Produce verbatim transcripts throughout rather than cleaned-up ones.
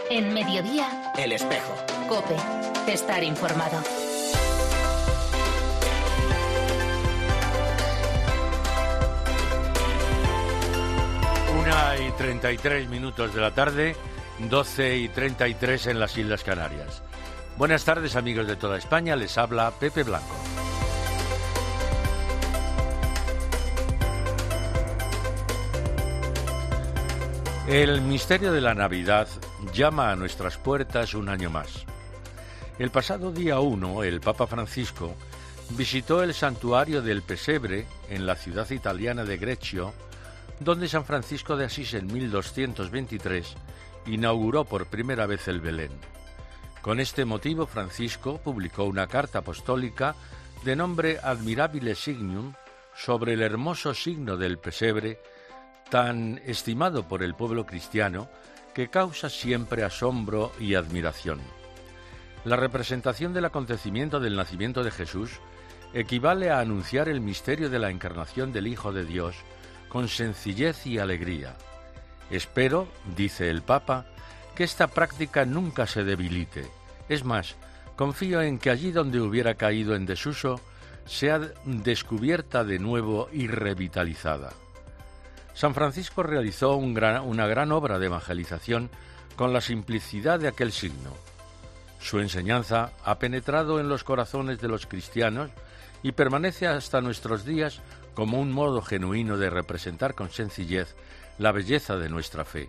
En Mediodía, El Espejo. COPE. Estar informado. Una y treinta y tres minutos de la tarde, doce y treinta y tres en las Islas Canarias. Buenas tardes, amigos de toda España, les habla Pepe Blanco. El misterio de la Navidad llama a nuestras puertas un año más. El pasado día uno, el Papa Francisco visitó el santuario del Pesebre en la ciudad italiana de Greccio, donde San Francisco de Asís en mil doscientos veintitrés inauguró por primera vez el Belén. Con este motivo, Francisco publicó una carta apostólica de nombre Admirabile Signum sobre el hermoso signo del pesebre, tan estimado por el pueblo cristiano, que causa siempre asombro y admiración. La representación del acontecimiento del nacimiento de Jesús equivale a anunciar el misterio de la encarnación del Hijo de Dios con sencillez y alegría. Espero, dice el Papa, que esta práctica nunca se debilite. Es más, confío en que allí donde hubiera caído en desuso, sea descubierta de nuevo y revitalizada. San Francisco realizó un gran, una gran obra de evangelización con la simplicidad de aquel signo. Su enseñanza ha penetrado en los corazones de los cristianos y permanece hasta nuestros días como un modo genuino de representar con sencillez la belleza de nuestra fe.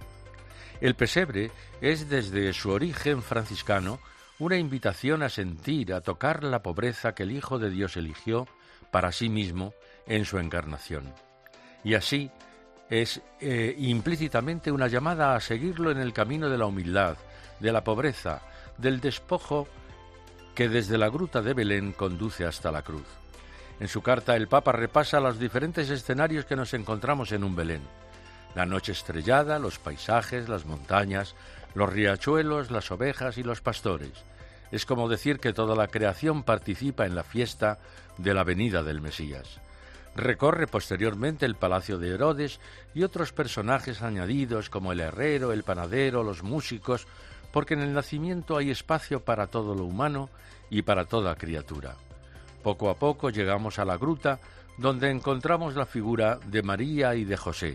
El pesebre es desde su origen franciscano una invitación a sentir, a tocar la pobreza que el Hijo de Dios eligió para sí mismo en su encarnación. Y así es eh, implícitamente una llamada a seguirlo en el camino de la humildad, de la pobreza, del despojo que desde la gruta de Belén conduce hasta la cruz. En su carta el Papa repasa los diferentes escenarios que nos encontramos en un Belén. La noche estrellada, los paisajes, las montañas, los riachuelos, las ovejas y los pastores. Es como decir que toda la creación participa en la fiesta de la venida del Mesías. Recorre posteriormente el palacio de Herodes y otros personajes añadidos como el herrero, el panadero, los músicos, porque en el nacimiento hay espacio para todo lo humano y para toda criatura. Poco a poco llegamos a la gruta, donde encontramos la figura de María y de José.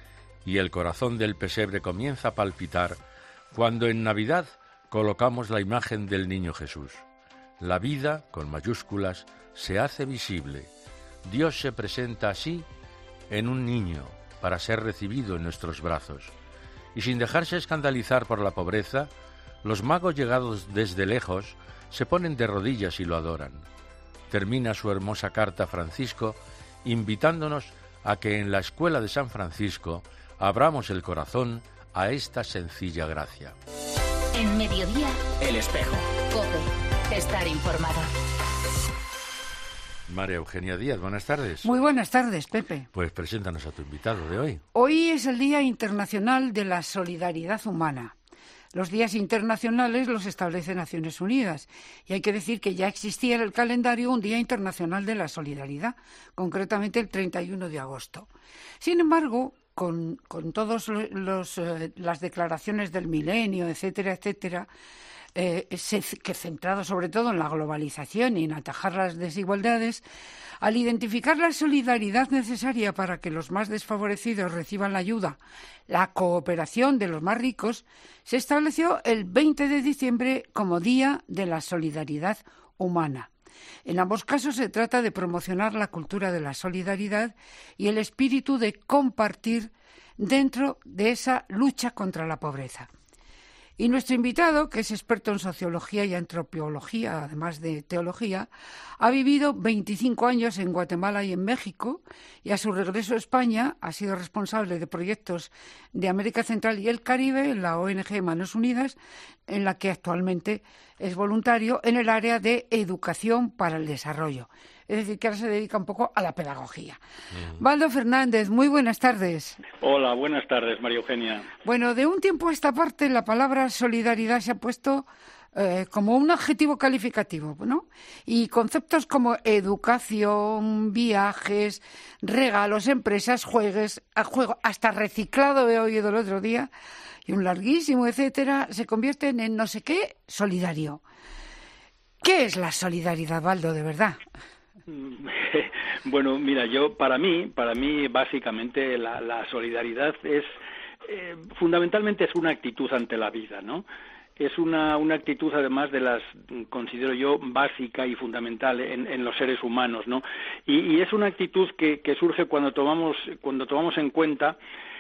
Y el corazón del pesebre comienza a palpitar cuando en Navidad colocamos la imagen del niño Jesús. La vida, con mayúsculas, se hace visible. Dios se presenta así en un niño para ser recibido en nuestros brazos. Y sin dejarse escandalizar por la pobreza, los magos llegados desde lejos se ponen de rodillas y lo adoran. Termina su hermosa carta Francisco invitándonos a que en la escuela de San Francisco abramos el corazón a esta sencilla gracia. En Mediodía, El Espejo. COPE. Estar informado. María Eugenia Díaz, buenas tardes. Muy buenas tardes, Pepe. Pues preséntanos a tu invitado de hoy. Hoy es el Día Internacional de la Solidaridad Humana. Los días internacionales los establece Naciones Unidas y hay que decir que ya existía en el calendario un Día Internacional de la Solidaridad, concretamente el treinta y uno de agosto. Sin embargo, con, con todas eh, las declaraciones del milenio, etcétera, etcétera, eh, se, que centrado sobre todo en la globalización y en atajar las desigualdades, al identificar la solidaridad necesaria para que los más desfavorecidos reciban la ayuda, la cooperación de los más ricos, se estableció el veinte de diciembre como Día de la Solidaridad Humana. En ambos casos se trata de promocionar la cultura de la solidaridad y el espíritu de compartir dentro de esa lucha contra la pobreza. Y nuestro invitado, que es experto en sociología y antropología, además de teología, ha vivido veinticinco años en Guatemala y en México, y a su regreso a España ha sido responsable de proyectos de América Central y el Caribe en la O N G Manos Unidas, en la que actualmente es voluntario en el área de educación para el desarrollo. Es decir, que ahora se dedica un poco a la pedagogía. Mm. Baldo Fernández, muy buenas tardes. Hola, buenas tardes, María Eugenia. Bueno, de un tiempo a esta parte la palabra solidaridad se ha puesto eh, como un adjetivo calificativo, ¿no? Y conceptos como educación, viajes, regalos, empresas, juegues, juego, hasta reciclado he oído el otro día, y un larguísimo etcétera, se convierten en no sé qué solidario. ¿Qué es la solidaridad, Baldo, de verdad? Bueno, mira, yo para mí, para mí básicamente la, la solidaridad es eh, fundamentalmente es una actitud ante la vida, ¿no? Es una, una actitud, además de las, considero yo, básica y fundamental en, en los seres humanos, ¿no? Y, y es una actitud que, que surge cuando tomamos, cuando tomamos en cuenta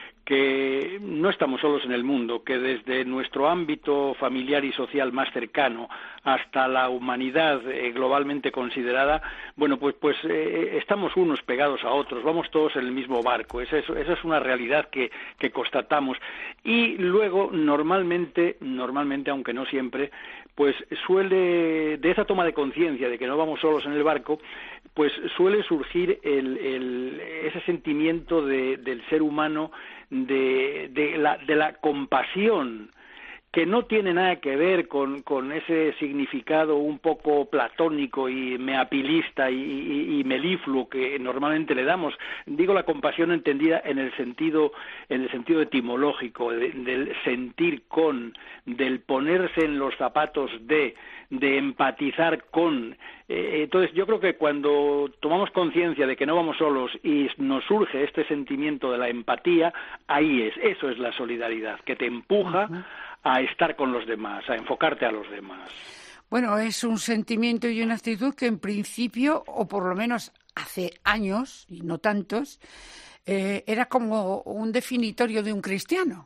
que no estamos solos en el mundo, que desde nuestro ámbito familiar y social más cercano hasta la humanidad eh, globalmente considerada, bueno, pues pues eh, estamos unos pegados a otros, vamos todos en el mismo barco, esa es, esa es una realidad que, que constatamos. Y luego, normalmente, normalmente, aunque no siempre, pues suele, de esa toma de conciencia de que no vamos solos en el barco, pues suele surgir el, el, ese sentimiento de, del ser humano, de, de, la, de la compasión, que no tiene nada que ver con, con ese significado un poco platónico y meapilista y, y, y melifluo que normalmente le damos. Digo la compasión entendida en el sentido, en el sentido etimológico, de, del sentir con, del ponerse en los zapatos de, de empatizar con. Eh, entonces yo creo que cuando tomamos conciencia de que no vamos solos y nos surge este sentimiento de la empatía, ahí es, eso es la solidaridad, que te empuja uh-huh. a estar con los demás, a enfocarte a los demás. Bueno, es un sentimiento y una actitud que en principio, o por lo menos hace años, y no tantos, eh, era como un definitorio de un cristiano.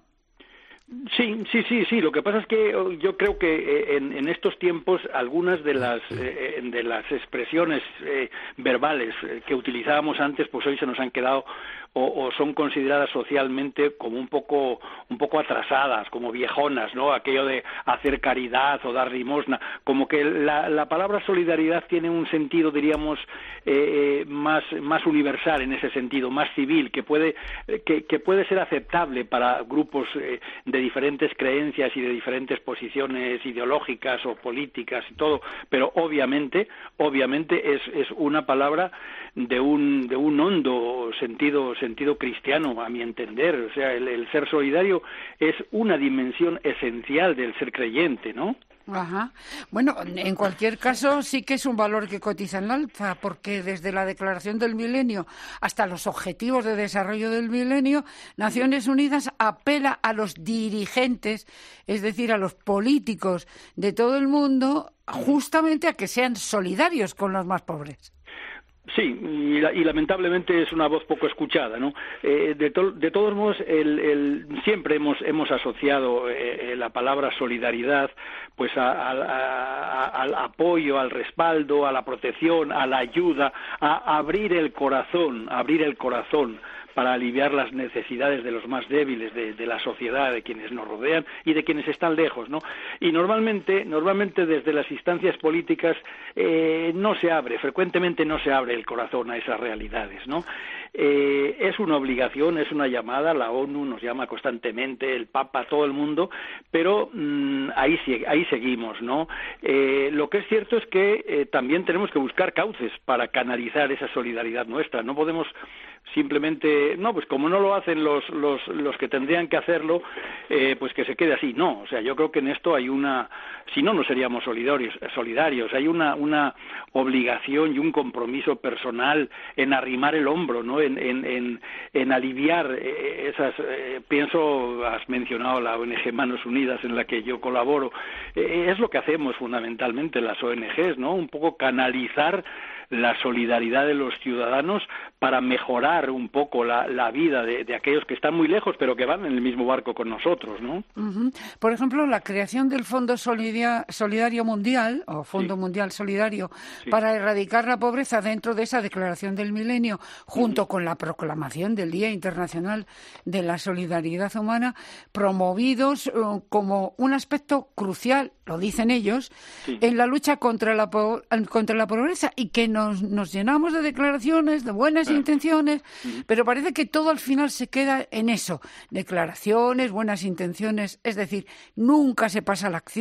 Sí, sí, sí, sí. Lo que pasa es que yo creo que en, en estos tiempos algunas de las eh, de las expresiones eh, verbales que utilizábamos antes, pues hoy se nos han quedado o, o son consideradas socialmente como un poco un poco atrasadas, como viejonas, ¿no? Aquello de hacer caridad o dar limosna, como que la, la palabra solidaridad tiene un sentido, diríamos, eh, más más universal en ese sentido, más civil, que puede que, que puede ser aceptable para grupos eh, de diferentes creencias y de diferentes posiciones ideológicas o políticas y todo, pero obviamente, obviamente es es una palabra de un de un hondo sentido sentido cristiano, a mi entender. O sea, el, el ser solidario es una dimensión esencial del ser creyente, ¿no? Ajá. Bueno, en cualquier caso sí que es un valor que cotiza en la alza, porque desde la Declaración del Milenio hasta los Objetivos de Desarrollo del Milenio, Naciones Unidas apela a los dirigentes, es decir, a los políticos de todo el mundo, justamente a que sean solidarios con los más pobres. Sí, y, y lamentablemente es una voz poco escuchada, ¿no? Eh, de, to, de todos modos, el, el, siempre hemos hemos asociado eh, la palabra solidaridad, pues, a, a, a, al apoyo, al respaldo, a la protección, a la ayuda, a abrir el corazón, a abrir el corazón para aliviar las necesidades de los más débiles de, de la sociedad, de quienes nos rodean y de quienes están lejos, ¿no? Y normalmente, normalmente desde las instancias políticas eh, no se abre, frecuentemente no se abre el corazón a esas realidades, ¿no? Eh, es una obligación, es una llamada, la ONU nos llama constantemente, el Papa, todo el mundo, pero mmm, ahí, ahí seguimos, ¿no? Eh, lo que es cierto es que eh, también tenemos que buscar cauces para canalizar esa solidaridad nuestra, no podemos simplemente, no, pues como no lo hacen los los, los que tendrían que hacerlo, eh, pues que se quede así. No, o sea, yo creo que en esto hay una, si no, no seríamos solidarios, solidarios. Hay una una obligación y un compromiso personal en arrimar el hombro, ¿no? En en en, en aliviar eh, esas, eh, pienso, has mencionado la O N G Manos Unidas en la que yo colaboro, eh, es lo que hacemos fundamentalmente las O N Ges, ¿no? Un poco canalizar la solidaridad de los ciudadanos para mejorar un poco la, la vida de, de aquellos que están muy lejos, pero que van en el mismo barco con nosotros, ¿no? Uh-huh. Por ejemplo, la creación del Fondo Solidaria, Solidario Mundial, o Fondo sí. Mundial Solidario, sí. para erradicar la pobreza dentro de esa Declaración del Milenio, junto uh-huh. con la proclamación del Día Internacional de la Solidaridad Humana, promovidos uh, como un aspecto crucial, lo dicen ellos, sí. en la lucha contra la, po- contra la pobreza, y que nos, nos llenamos de declaraciones, de buenas ah. intenciones, uh-huh. pero parece que todo al final se queda en eso, declaraciones, buenas intenciones, es decir, nunca se pasa a la acción.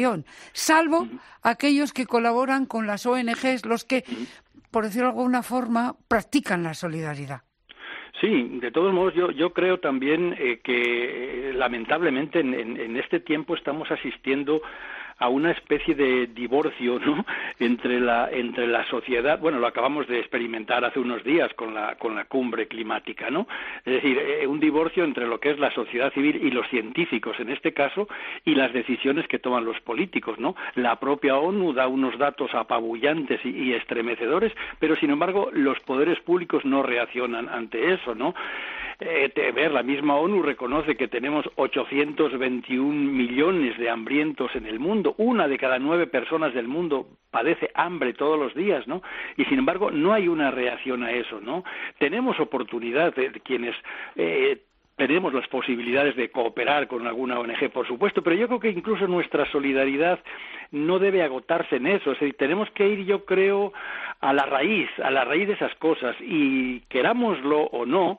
salvo uh-huh. aquellos que colaboran con las O N Ges, los que, uh-huh. por decirlo de alguna forma, practican la solidaridad. Sí, de todos modos yo yo creo también eh, que eh, lamentablemente en, en, en este tiempo estamos asistiendo a una especie de divorcio, ¿no?, entre la entre la sociedad. Bueno, lo acabamos de experimentar hace unos días con la con la cumbre climática, ¿no? Es decir, eh, un divorcio entre lo que es la sociedad civil y los científicos en este caso y las decisiones que toman los políticos, ¿no? La propia ONU da unos datos apabullantes y, y estremecedores, pero sin embargo los poderes públicos no reaccionan ante eso, ¿no? Eh, te, ver, la misma ONU reconoce que tenemos ochocientos veintiún millones de hambrientos en el mundo. Una de cada nueve personas del mundo padece hambre todos los días, ¿no? Y sin embargo no hay una reacción a eso, ¿no? Tenemos oportunidad de, de quienes eh, tenemos las posibilidades de cooperar con alguna O N Ge, por supuesto, pero yo creo que incluso nuestra solidaridad no debe agotarse en eso. Es decir, tenemos que ir, yo creo, a la raíz, a la raíz de esas cosas, y querámoslo o no,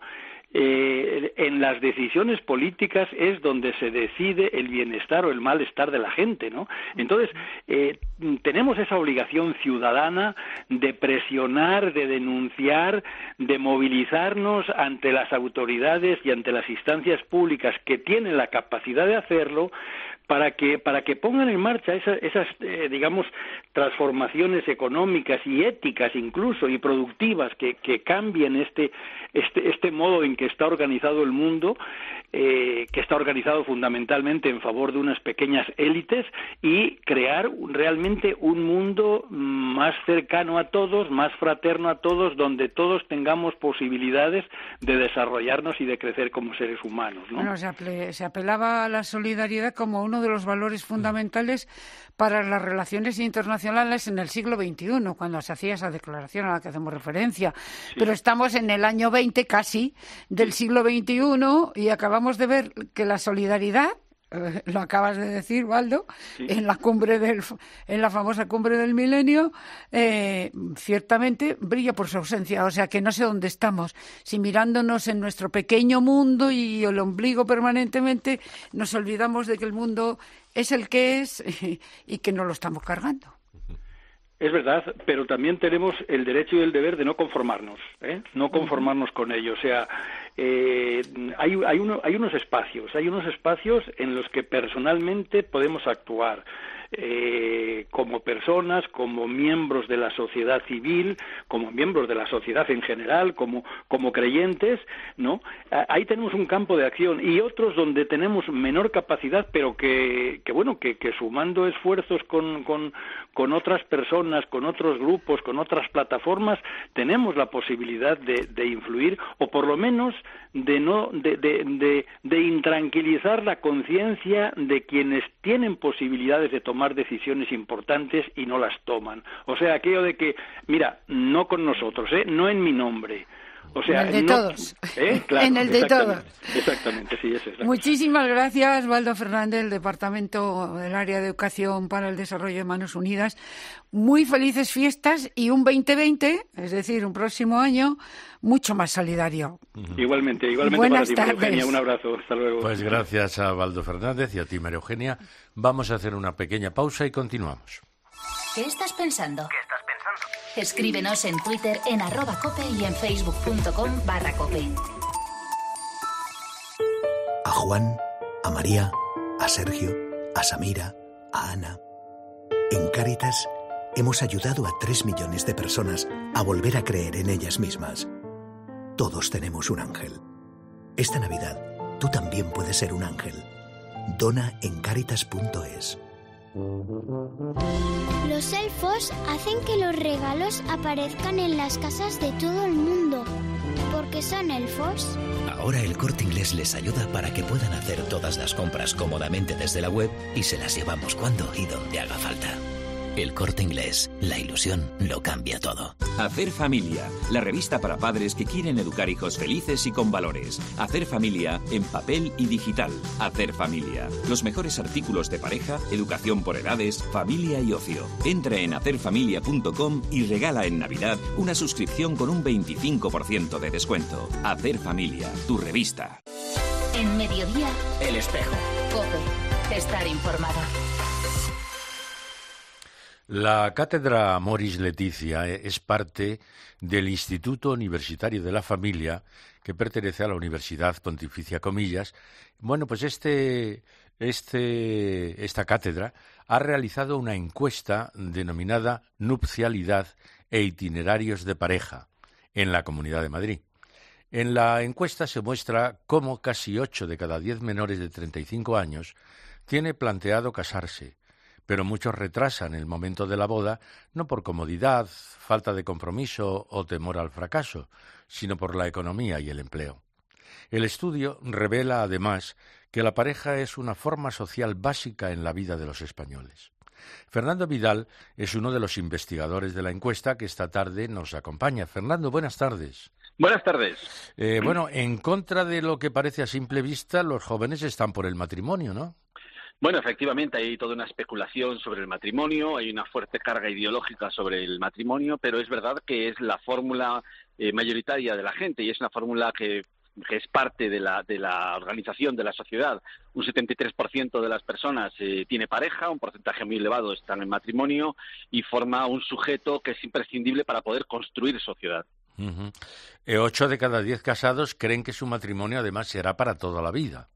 Eh, en las decisiones políticas es donde se decide el bienestar o el malestar de la gente, ¿no? Entonces, eh, tenemos esa obligación ciudadana de presionar, de denunciar, de movilizarnos ante las autoridades y ante las instancias públicas que tienen la capacidad de hacerlo, para que para que pongan en marcha esas, esas eh, digamos, transformaciones económicas y éticas incluso y productivas que, que cambien este este este modo en que está organizado el mundo, eh, que está organizado fundamentalmente en favor de unas pequeñas élites, y crear realmente un mundo más cercano a todos, más fraterno a todos, donde todos tengamos posibilidades de desarrollarnos y de crecer como seres humanos, ¿no? Bueno, se, aple- se apelaba a la solidaridad como uno de los valores fundamentales para las relaciones internacionales en el siglo veintiuno, cuando se hacía esa declaración a la que hacemos referencia. Sí. Pero estamos en el año veinte casi del siglo veintiuno y acabamos de ver que la solidaridad, eh, lo acabas de decir, Waldo, sí. en la cumbre del, en la famosa cumbre del milenio, eh, ciertamente brilla por su ausencia. O sea que no sé dónde estamos. Si mirándonos en nuestro pequeño mundo y el ombligo permanentemente, nos olvidamos de que el mundo es el que es y que no lo estamos cargando. Es verdad, pero también tenemos el derecho y el deber de no conformarnos, ¿eh? No conformarnos con ello. O sea, eh, hay, hay, uno, hay unos espacios, hay unos espacios en los que personalmente podemos actuar. Eh, como personas, como miembros de la sociedad civil, como miembros de la sociedad en general, como, como creyentes, ¿no? Ahí tenemos un campo de acción, y otros donde tenemos menor capacidad, pero que, que bueno, que, que sumando esfuerzos con, con, con otras personas, con otros grupos, con otras plataformas, tenemos la posibilidad de, de influir, o por lo menos de no de, de, de, de intranquilizar la conciencia de quienes tienen posibilidades de tomar decisiones importantes y no las toman. O sea, aquello de que, mira, no con nosotros, ¿eh? No en mi nombre. O sea, en el de no, todos. ¿eh? Claro, en el de todos. Exactamente, sí, eso es. Muchísimas gracias, Waldo Fernández, del Departamento del Área de Educación para el Desarrollo de Manos Unidas. Muy felices fiestas y un veinte veinte, es decir, un próximo año, mucho más solidario. Uh-huh. Igualmente, igualmente. Buenas para ti, tardes. Eugenia, un abrazo, hasta luego. Pues gracias a Waldo Fernández y a ti, María Eugenia. Vamos a hacer una pequeña pausa y continuamos. ¿Qué estás pensando? ¿Qué estás pensando? Escríbenos en Twitter en arroba cope y en facebook.com barra cope. A Juan, a María, a Sergio, a Samira, a Ana. En Cáritas hemos ayudado a tres millones de personas a volver a creer en ellas mismas. Todos tenemos un ángel. Esta Navidad, tú también puedes ser un ángel. Dona en cáritas punto es. Los elfos hacen que los regalos aparezcan en las casas de todo el mundo. ¿Por qué son elfos? Ahora el Corte Inglés les ayuda para que puedan hacer todas las compras cómodamente desde la web y se las llevamos cuando y donde haga falta. El Corte Inglés, la ilusión lo cambia todo. Hacer Familia, la revista para padres que quieren educar hijos felices y con valores. Hacer Familia en papel y digital. Hacer Familia, los mejores artículos de pareja, educación por edades, familia y ocio. Entra en hacer familia punto com y regala en Navidad una suscripción con un veinticinco por ciento de descuento. Hacer Familia, tu revista. En Mediodía, El Espejo. COPE. Estar informado. La cátedra Moris Laetitia es parte del Instituto Universitario de la Familia, que pertenece a la Universidad Pontificia Comillas. Bueno, pues este, este, esta cátedra ha realizado una encuesta denominada Nupcialidad e itinerarios de pareja en la Comunidad de Madrid. En la encuesta se muestra cómo casi ocho de cada diez menores de treinta y cinco años tiene planteado casarse, pero muchos retrasan el momento de la boda no por comodidad, falta de compromiso o temor al fracaso, sino por la economía y el empleo. El estudio revela, además, que la pareja es una forma social básica en la vida de los españoles. Fernando Vidal es uno de los investigadores de la encuesta que esta tarde nos acompaña. Fernando, buenas tardes. Buenas tardes. Eh, bueno, en contra de lo que parece a simple vista, los jóvenes están por el matrimonio, ¿no? Bueno, efectivamente, hay toda una especulación sobre el matrimonio, hay una fuerte carga ideológica sobre el matrimonio, pero es verdad que es la fórmula eh, mayoritaria de la gente y es una fórmula que, que es parte de la, de la organización de la sociedad. Un setenta y tres por ciento de las personas eh, tiene pareja, un porcentaje muy elevado están en matrimonio y forma un sujeto que es imprescindible para poder construir sociedad. Uh-huh. Eh, ocho de cada diez casados creen que su matrimonio además será para toda la vida.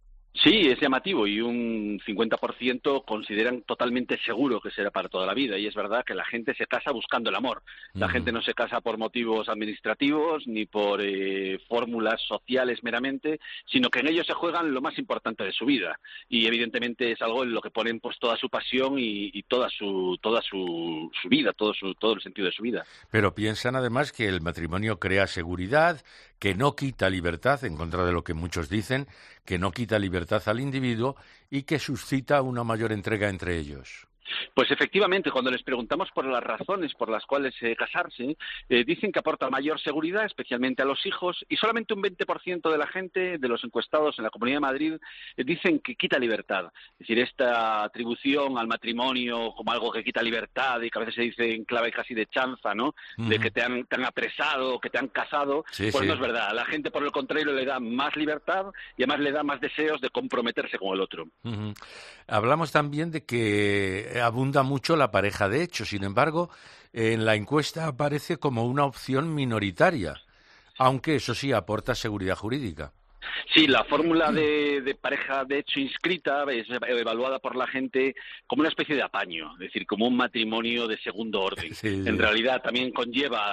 Sí, es llamativo y un cincuenta por ciento consideran totalmente seguro que será para toda la vida y es verdad que la gente se casa buscando el amor. La uh-huh. gente no se casa por motivos administrativos ni por eh, fórmulas sociales meramente, sino que en ellos se juegan lo más importante de su vida y evidentemente es algo en lo que ponen pues toda su pasión y, y toda su toda su, su vida, todo su todo el sentido de su vida. Pero piensan además que el matrimonio crea seguridad, que no quita libertad, en contra de lo que muchos dicen, que no quita libertad al individuo y que suscita una mayor entrega entre ellos. Pues efectivamente, cuando les preguntamos por las razones por las cuales eh, casarse, eh, dicen que aporta mayor seguridad, especialmente a los hijos, y solamente un veinte por ciento de la gente, de los encuestados en la Comunidad de Madrid, eh, dicen que quita libertad. Es decir, esta atribución al matrimonio como algo que quita libertad y que a veces se dice en clave casi de chanza, ¿no? Uh-huh. De que te han, te han apresado, que te han casado, sí, pues sí. No es verdad. A la gente, por el contrario, le da más libertad y además le da más deseos de comprometerse con el otro. Uh-huh. Hablamos también de que abunda mucho la pareja de hecho, sin embargo, en la encuesta aparece como una opción minoritaria, aunque eso sí aporta seguridad jurídica. Sí, la fórmula de, de pareja de hecho inscrita es evaluada por la gente como una especie de apaño, es decir, como un matrimonio de segundo orden. Sí, sí. En realidad también conlleva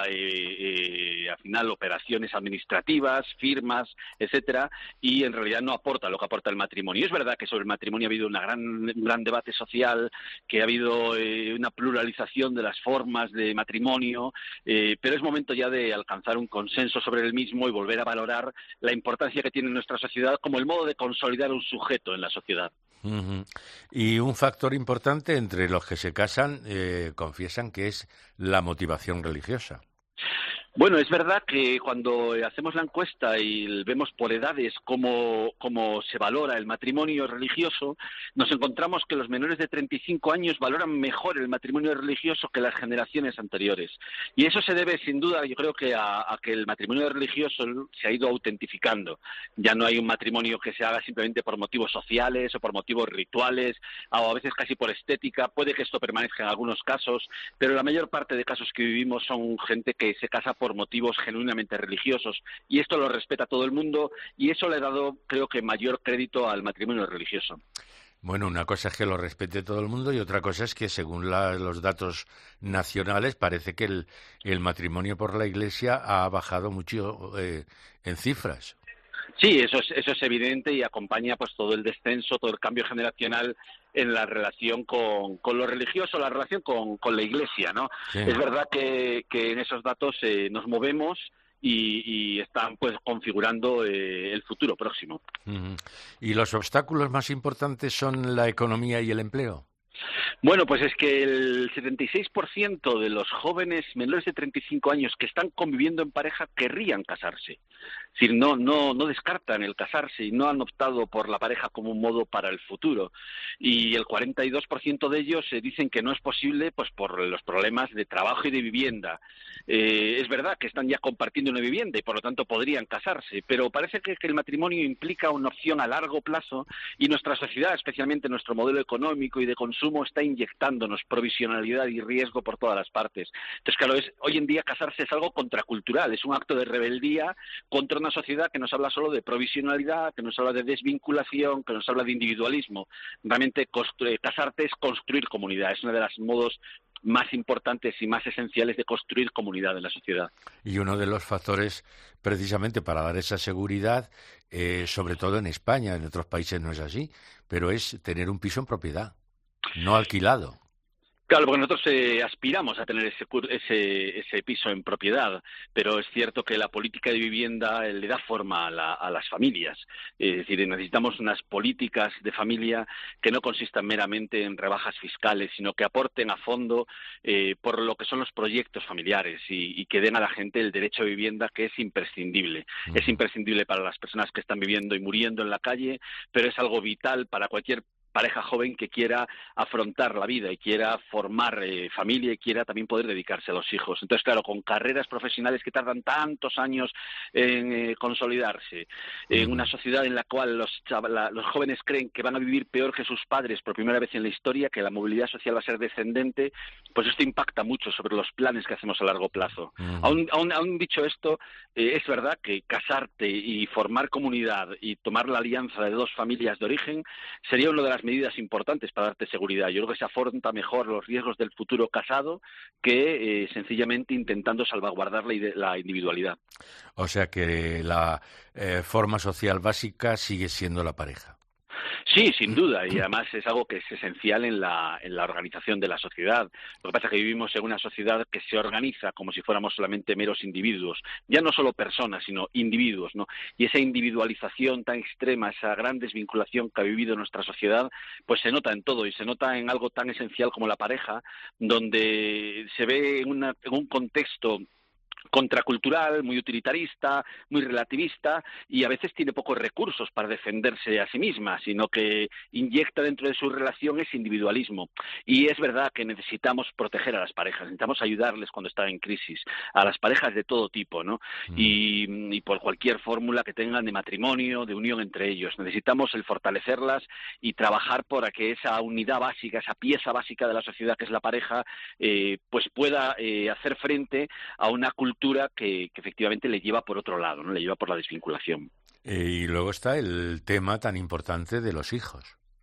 eh, eh, al final operaciones administrativas, firmas, etcétera, y en realidad no aporta lo que aporta el matrimonio. Es verdad que sobre el matrimonio ha habido una gran, un gran debate social, que ha habido eh, una pluralización de las formas de matrimonio, eh, pero es momento ya de alcanzar un consenso sobre el mismo y volver a valorar la importancia que tiene en nuestra sociedad como el modo de consolidar un sujeto en la sociedad. Uh-huh. Y un factor importante entre los que se casan, eh, confiesan que es la motivación religiosa. Bueno, es verdad que cuando hacemos la encuesta y vemos por edades cómo, cómo se valora el matrimonio religioso, nos encontramos que los menores de treinta y cinco años valoran mejor el matrimonio religioso que las generaciones anteriores. Y eso se debe, sin duda, yo creo que a, a que el matrimonio religioso se ha ido autentificando. Ya no hay un matrimonio que se haga simplemente por motivos sociales o por motivos rituales, o a veces casi por estética. Puede que esto permanezca en algunos casos, pero la mayor parte de casos que vivimos son gente que se casa por por motivos genuinamente religiosos y esto lo respeta todo el mundo y eso le ha dado, creo que, mayor crédito al matrimonio religioso. Bueno, una cosa es que lo respete todo el mundo y otra cosa es que según la, los datos nacionales parece que el, el matrimonio por la Iglesia ha bajado mucho eh, en cifras. Sí, eso es, eso es evidente y acompaña pues todo el descenso, todo el cambio generacional en la relación con, con lo religioso, la relación con, con la Iglesia, ¿no? Sí. Es verdad que, que en esos datos eh, nos movemos y, y están pues configurando eh, el futuro próximo. Uh-huh. ¿Y los obstáculos más importantes son la economía y el empleo? Bueno, pues es que el setenta y seis por ciento de los jóvenes menores de treinta y cinco años que están conviviendo en pareja querrían casarse. Es decir, no, no, no descartan el casarse y no han optado por la pareja como un modo para el futuro. Y el cuarenta y dos por ciento de ellos eh, dicen que no es posible pues por los problemas de trabajo y de vivienda. Eh, es verdad que están ya compartiendo una vivienda y por lo tanto podrían casarse, pero parece que, que el matrimonio implica una opción a largo plazo y nuestra sociedad, especialmente nuestro modelo económico y de consumo, está está inyectándonos provisionalidad y riesgo por todas las partes. Entonces, claro, es, hoy en día casarse es algo contracultural, es un acto de rebeldía contra una sociedad que nos habla solo de provisionalidad, que nos habla de desvinculación, que nos habla de individualismo. Realmente constru- casarte es construir comunidad, es uno de los modos más importantes y más esenciales de construir comunidad en la sociedad. Y uno de los factores, precisamente para dar esa seguridad, eh, sobre todo en España, en otros países no es así, pero es tener un piso en propiedad, no alquilado. Claro, porque nosotros eh, aspiramos a tener ese, ese, ese piso en propiedad, pero es cierto que la política de vivienda eh, le da forma a, la, a las familias. Es decir, necesitamos unas políticas de familia que no consistan meramente en rebajas fiscales, sino que aporten a fondo eh, por lo que son los proyectos familiares y, y que den a la gente el derecho a vivienda, que es imprescindible. Mm. Es imprescindible para las personas que están viviendo y muriendo en la calle, pero es algo vital para cualquier pareja joven que quiera afrontar la vida y quiera formar eh, familia y quiera también poder dedicarse a los hijos. Entonces, claro, con carreras profesionales que tardan tantos años en eh, consolidarse, en una sociedad en la cual los, chaval, los jóvenes creen que van a vivir peor que sus padres por primera vez en la historia, que la movilidad social va a ser descendente, pues esto impacta mucho sobre los planes que hacemos a largo plazo. Uh-huh. Aún, aún, aún dicho esto, eh, es verdad que casarte y formar comunidad y tomar la alianza de dos familias de origen sería una de las medidas importantes para darte seguridad. Yo creo que se afronta mejor los riesgos del futuro casado que eh, sencillamente intentando salvaguardar la, la individualidad. O sea que la eh, forma social básica sigue siendo la pareja. Sí, sin duda, y además es algo que es esencial en la, en la organización de la sociedad. Lo que pasa es que vivimos en una sociedad que se organiza como si fuéramos solamente meros individuos, ya no solo personas, sino individuos, ¿no? Y esa individualización tan extrema, esa gran desvinculación que ha vivido nuestra sociedad, pues se nota en todo, y se nota en algo tan esencial como la pareja, donde se ve en, una, en un contexto contracultural, muy utilitarista, muy relativista, y a veces tiene pocos recursos para defenderse a sí misma, sino que inyecta dentro de su relación ese individualismo. Y es verdad que necesitamos proteger a las parejas, necesitamos ayudarles cuando están en crisis, a las parejas de todo tipo, ¿no? Mm. Y, y por cualquier fórmula que tengan de matrimonio, de unión entre ellos. Necesitamos el fortalecerlas y trabajar para que esa unidad básica, esa pieza básica de la sociedad que es la pareja, eh, pues pueda eh, hacer frente a una cultura Que, que efectivamente le lleva por otro lado, ¿no? Le lleva por la desvinculación. Eh, y luego está el tema tan importante de los hijos.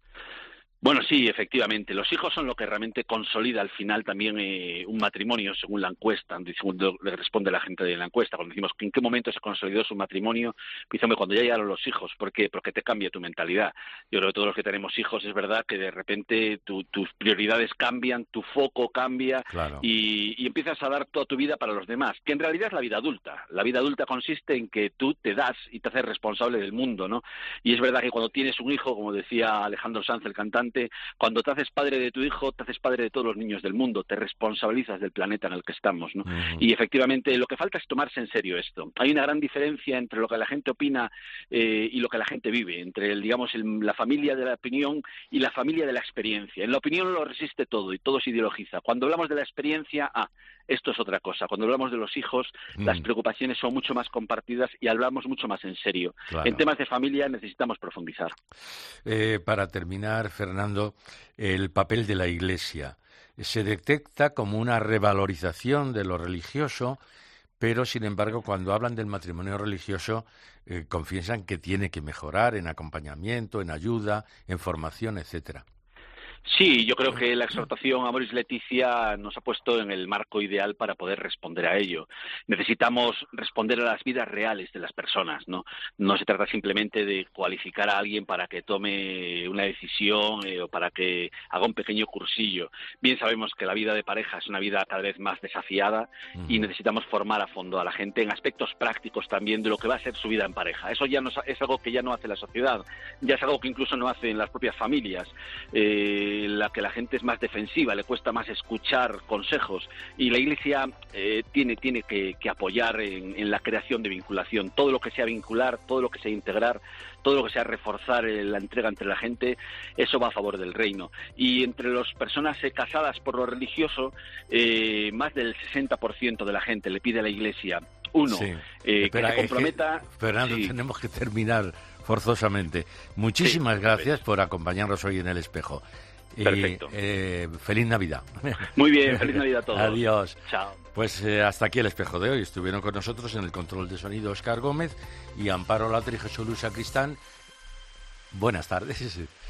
Bueno, sí, efectivamente. Los hijos son lo que realmente consolida al final también eh, un matrimonio, según la encuesta, según le responde la gente de la encuesta. Cuando decimos en qué momento se consolidó su matrimonio, pensamos cuando ya llegaron los hijos. ¿Por qué? Porque te cambia tu mentalidad. Yo creo que todos los que tenemos hijos es verdad que de repente tu, tus prioridades cambian, tu foco cambia, claro. y, y empiezas a dar toda tu vida para los demás, que en realidad es la vida adulta. La vida adulta consiste en que tú te das y te haces responsable del mundo, ¿no? Y es verdad que cuando tienes un hijo, como decía Alejandro Sanz, el cantante, cuando te haces padre de tu hijo, te haces padre de todos los niños del mundo, te responsabilizas del planeta en el que estamos, ¿no? Uh-huh. Y efectivamente lo que falta es tomarse en serio esto. Hay una gran diferencia entre lo que la gente opina eh, y lo que la gente vive, entre el, digamos, el, la familia de la opinión y la familia de la experiencia. En la opinión lo resiste todo y todo se ideologiza. Cuando hablamos de la experiencia, ah, esto es otra cosa. Cuando hablamos de los hijos, mm. las preocupaciones son mucho más compartidas y hablamos mucho más en serio. Claro. En temas de familia necesitamos profundizar. Eh, para terminar, Fernando, el papel de la Iglesia se detecta como una revalorización de lo religioso, pero, sin embargo, cuando hablan del matrimonio religioso, eh, confiesan que tiene que mejorar en acompañamiento, en ayuda, en formación, etcétera. Sí, yo creo que la exhortación Amoris Laetitia nos ha puesto en el marco ideal para poder responder a ello. Necesitamos responder a las vidas reales de las personas, ¿no? No se trata simplemente de cualificar a alguien para que tome una decisión eh, o para que haga un pequeño cursillo. Bien sabemos que la vida de pareja es una vida cada vez más desafiada uh-huh. y necesitamos formar a fondo a la gente en aspectos prácticos también de lo que va a ser su vida en pareja. Eso ya no es algo que ya no hace la sociedad, ya es algo que incluso no hacen las propias familias. Eh, la que la gente es más defensiva, le cuesta más escuchar consejos, y la Iglesia eh, tiene, tiene que, que apoyar en, en la creación de vinculación. Todo lo que sea vincular, todo lo que sea integrar, todo lo que sea reforzar eh, la entrega entre la gente, eso va a favor del reino. Y entre las personas eh, casadas por lo religioso, eh, más del sesenta por ciento de la gente le pide a la Iglesia, uno, sí. eh, Espera, que se comprometa... Es que, Fernando, sí. tenemos que terminar forzosamente. Muchísimas sí, gracias por acompañarnos hoy en El Espejo. Perfecto. Y, eh, feliz Navidad. Muy bien, feliz Navidad a todos. Adiós. Chao. Pues eh, hasta aquí el espejo de hoy. Estuvieron con nosotros en el control de sonido Óscar Gómez y Amparo Latre y Jesús Luis Sacristán. Buenas tardes.